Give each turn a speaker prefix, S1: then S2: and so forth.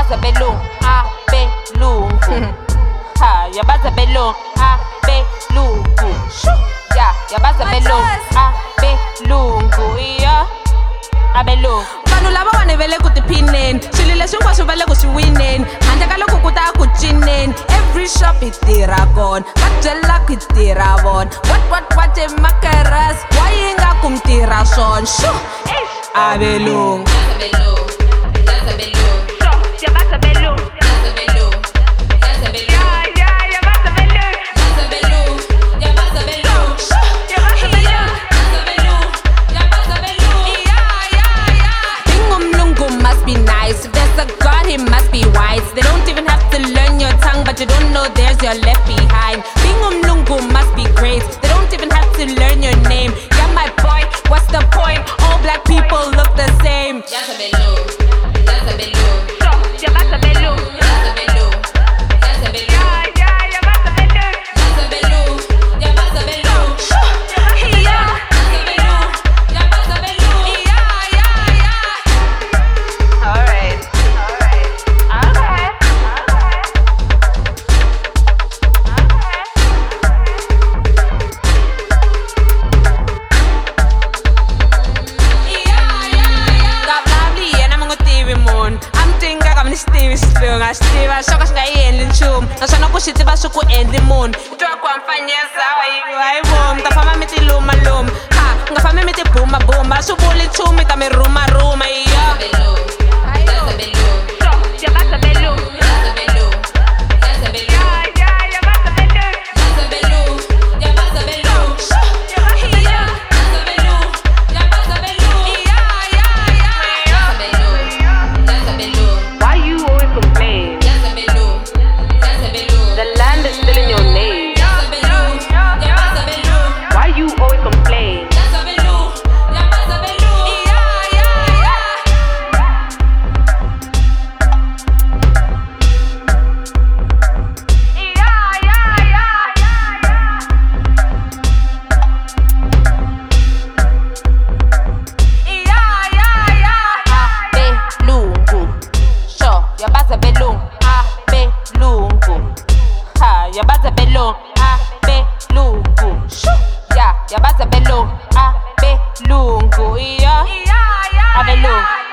S1: yabaza belungu, abelungu. Ha, yabaza belungu, abelungu. Ya, yabaza belungu, abelungu. Yeah, abelungu.
S2: Vanhu lava wanevele ku tiphineni, swilo leswi hinkwaswo va le ku swi wineni, handle ka loko ku ta ku cineni. Every shop hi tirha kona, va byela ku hi tirha vona. What emakaras, why yi nga ku mi tirha swona? Shu, abelungu.
S1: Yabaza belungu, yabaza belungu.
S2: If there's a God, he must be wise. They don't even have to learn your tongue, but you don't know there's your left behind. Being umlungu must be great. They don't even have to learn your name. Yeah, my boy, what's the point? All black people look the same. Stiva shoka swi nga yi endli nchumu, naswona ku xi tiva swi ku endli munhu. Twa ku hamfanyeza hayi vomi, ta famba mi ti lumaluma, ha nga fambi mi ti bumabuma, swi vuli nchumu ta mi rhumarhuma.
S1: Yabaza belungu. Yabaza belungu, abelungu. Ha, yabaza belungu, abelungu. Ya, yabaza belungu, abelungu. Yeah, abelungu.